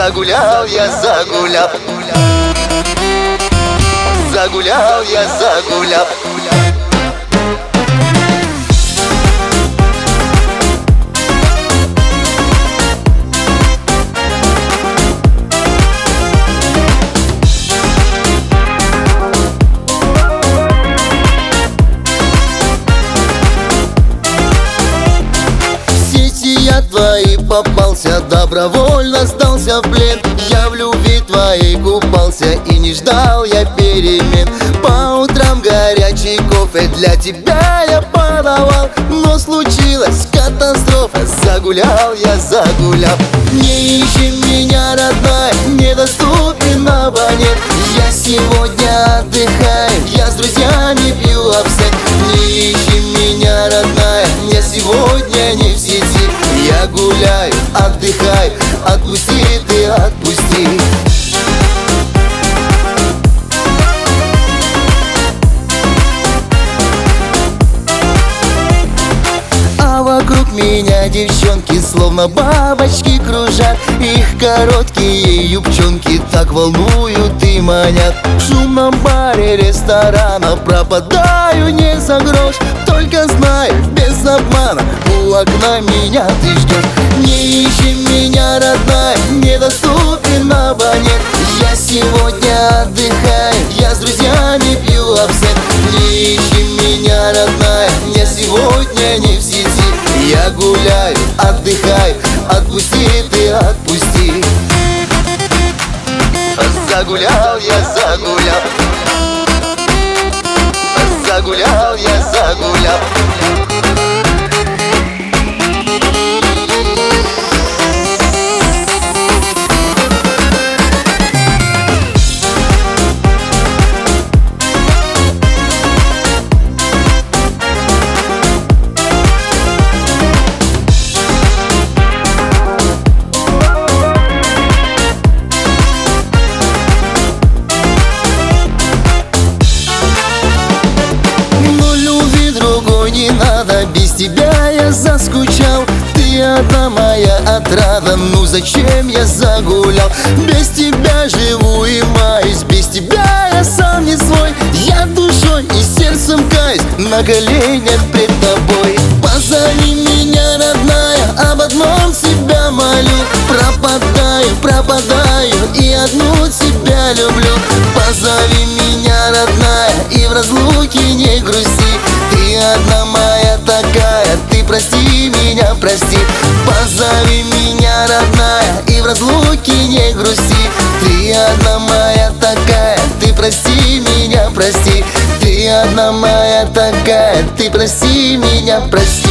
Загулял я, загулял. Загулял я, загулял. Твои попался, добровольно сдался в плен. Я в любви твоей купался и не ждал я перемен. По утрам горячий кофе для тебя я подавал, но случилась катастрофа. Загулял я, загулял. Не ищи меня, родная, недоступен абонент. Я сегодня отдыхаю, я с друзьями пью абсент. Не ищи меня, родная, я сегодня не в сети. Я гуляю, отдыхаю, отпусти ты, отпусти. А вокруг меня девчонки, словно бабочки кружат. Их короткие юбчонки так волнуют и манят. В шумном баре ресторана пропадаю не за грош. Только знаю, без обмана, у окна меня ты ждешь. Не ищи меня, родная, недоступен абонент. Я сегодня отдыхаю, я с друзьями пью абсент. Не ищи меня, родная, я сегодня не в сети. Я гуляю, отдыхаю, отпусти ты, отпусти. Загулял я, загулял. Загулял я, загулял. Без тебя я заскучал, ты одна моя отрада. Ну зачем я загулял? Без тебя живу и маюсь, без тебя я сам не свой. Я душой и сердцем каюсь, на коленях пред тобой. Позови меня, родная, об одном себя молю. Пропадаю, пропадаю и одну тебя люблю. Позови меня, родная, и в разлуке не грусти. Ты одна моя такая, ты прости меня, прости. Позови меня, родная, и в разлуке не грусти. Ты одна моя такая, ты прости меня, прости. Ты одна моя такая, ты прости меня, прости.